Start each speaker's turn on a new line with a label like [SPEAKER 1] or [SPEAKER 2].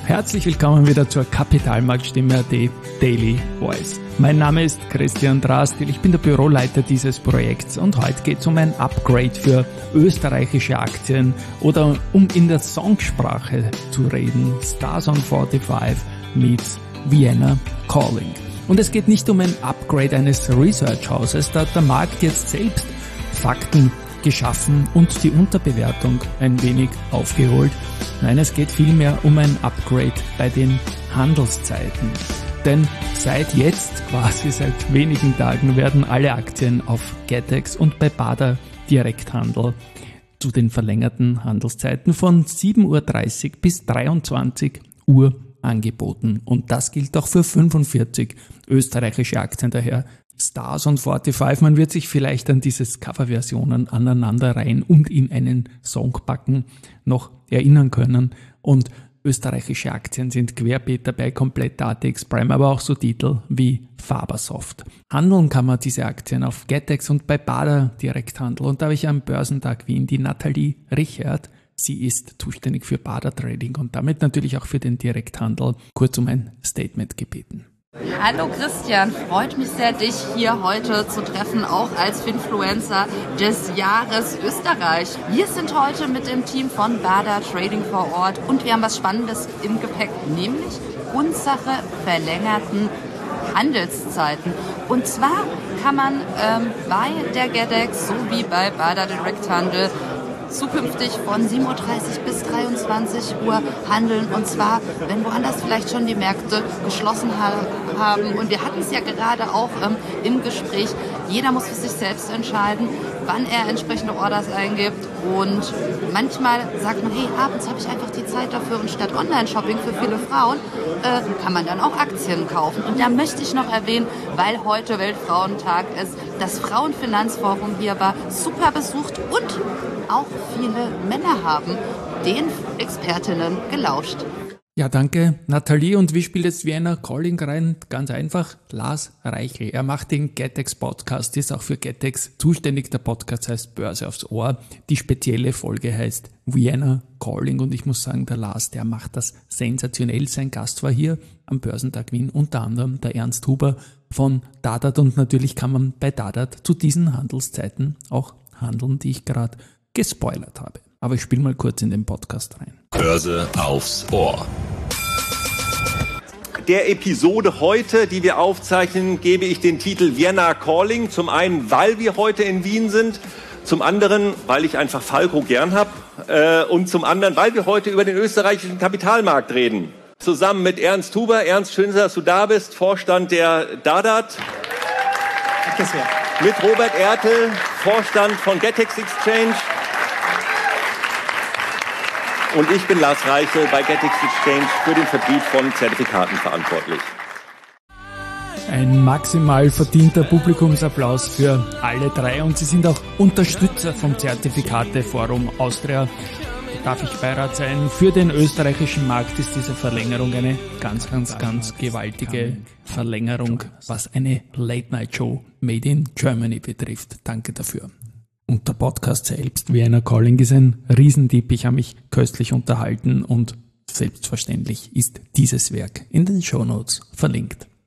[SPEAKER 1] Herzlich willkommen wieder zur Kapitalmarktstimme.at Daily Voice. Mein Name ist Christian Drastil, ich bin der Büroleiter dieses Projekts und heute geht es um ein Upgrade für österreichische Aktien oder um in der Songsprache zu reden. Stars on 45 meets Vienna Calling. Und es geht nicht um ein Upgrade eines Research-Hauses, da hat der Markt jetzt selbst Fakten geschaffen und die Unterbewertung ein wenig aufgeholt. Nein, es geht vielmehr um ein Upgrade bei den Handelszeiten. Denn seit jetzt, quasi seit wenigen Tagen, werden alle Aktien auf Getex und bei Baader Direkthandel zu den verlängerten Handelszeiten von 7.30 Uhr bis 23 Uhr angeboten. Und das gilt auch für 45 österreichische Aktien. Daher Stars on 45, man wird sich vielleicht an dieses Coverversionen aneinanderreihen und in einen Song packen noch erinnern können. Und österreichische Aktien sind querbeet dabei, komplett ATX Prime, aber auch so Titel wie Fabersoft. Handeln kann man diese Aktien auf Getex und bei Baader Direkthandel. Und da habe ich am Börsentag Wien die Nathalie Richert. Sie ist zuständig für Baader Trading und damit natürlich auch für den Direkthandel, kurz um ein Statement gebeten.
[SPEAKER 2] Hallo Christian, freut mich sehr, dich hier heute zu treffen, auch als Finfluencer des Jahres Österreich. Wir sind heute mit dem Team von Baader Trading vor Ort und wir haben was Spannendes im Gepäck, nämlich unsere verlängerten Handelszeiten. Und zwar kann man bei der Getex sowie bei Baader Direkthandel zukünftig von 7.30 Uhr bis 23 Uhr handeln. Und zwar, wenn woanders vielleicht schon die Märkte geschlossen haben. Und wir hatten es ja gerade auch im Gespräch. Jeder muss für sich selbst entscheiden, wann er entsprechende Orders eingibt. Und manchmal sagt man, hey, abends habe ich einfach die Zeit dafür. Und statt Online-Shopping für viele Frauen kann man dann auch Aktien kaufen. Und da möchte ich noch erwähnen, weil heute Weltfrauentag ist, das Frauenfinanzforum hier war super besucht und auch viele Männer haben den Expertinnen gelauscht.
[SPEAKER 1] Ja, danke Nathalie. Und wie spielt jetzt Vienna Calling rein? Ganz einfach, Lars Reichel. Er macht den Getex Podcast, ist auch für Getex zuständig. Der Podcast heißt Börse aufs Ohr. Die spezielle Folge heißt Vienna Calling und ich muss sagen, der Lars, der macht das sensationell. Sein Gast war hier am Börsentag Wien, unter anderem der Ernst Huber von Dadat und natürlich kann man bei Dadat zu diesen Handelszeiten auch handeln, die ich gerade gespoilert habe. Aber ich spiele mal kurz in den Podcast rein.
[SPEAKER 3] Börse aufs Ohr.
[SPEAKER 4] Der Episode heute, die wir aufzeichnen, gebe ich den Titel Vienna Calling. Zum einen, weil wir heute in Wien sind. Zum anderen, weil ich einfach Falco gern habe. Und zum anderen, weil wir heute über den österreichischen Kapitalmarkt reden. Zusammen mit Ernst Huber. Ernst, schön, dass du da bist. Vorstand der Dadat.
[SPEAKER 5] Danke sehr.
[SPEAKER 4] Mit Robert Ertel, Vorstand von Getex Exchange. Und ich bin Lars Reichel bei Getex Exchange für den Vertrieb von Zertifikaten verantwortlich.
[SPEAKER 1] Ein maximal verdienter Publikumsapplaus für alle drei und sie sind auch Unterstützer vom Zertifikate-Forum Austria. Da darf ich Beirat sein. Für den österreichischen Markt ist diese Verlängerung eine ganz gewaltige Verlängerung, was eine Late-Night-Show made in Germany betrifft. Danke dafür. Und der Podcast selbst, Vienna Calling, ist ein Riesentipp. Ich habe mich köstlich unterhalten und selbstverständlich ist dieses Werk in den Shownotes verlinkt.